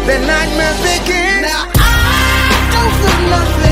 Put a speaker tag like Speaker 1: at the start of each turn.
Speaker 1: the nightmares begin. Now I don't feel nothing.